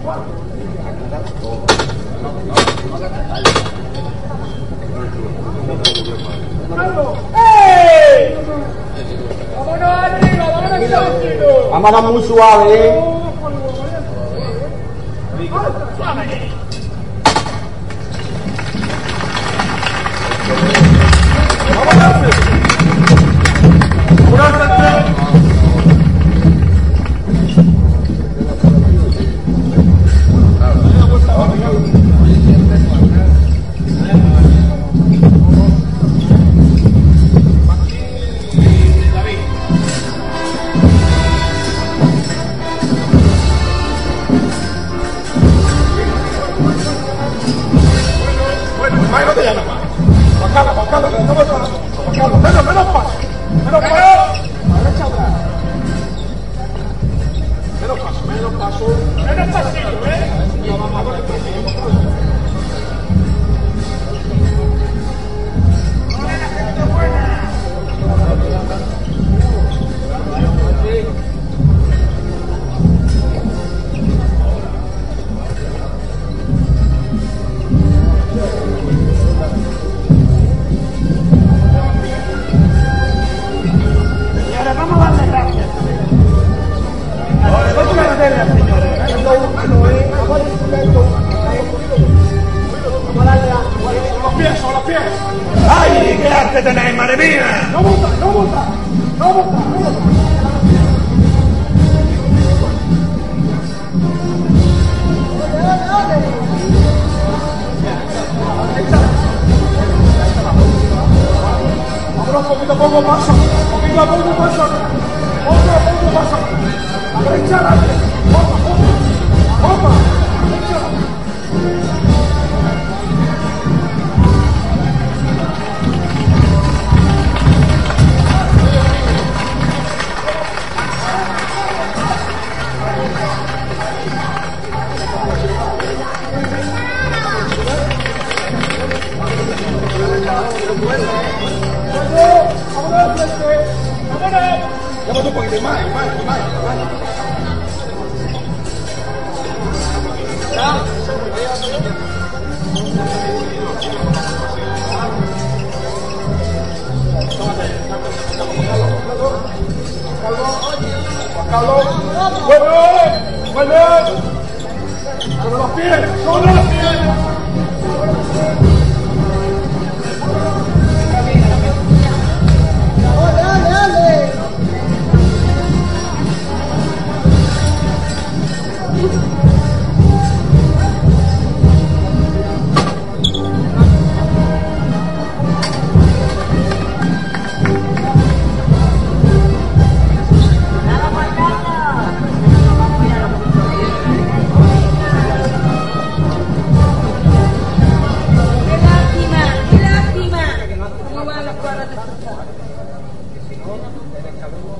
Vamos a dar muy suave, ¡ay, qué arte tenéis, madre mía! ¡No monta, no monta! ¡No monta, no monta! Vámonos poquito a poco, pasa. Poquito a poco, pasa. Poco a poco, pasa. A la derecha, adelante. Opa, opa. Opa. Vamos un poquito más. ¡Vuelve! ¡Sobre los pies! Qué lástima. ¿Cómo van las cuadras de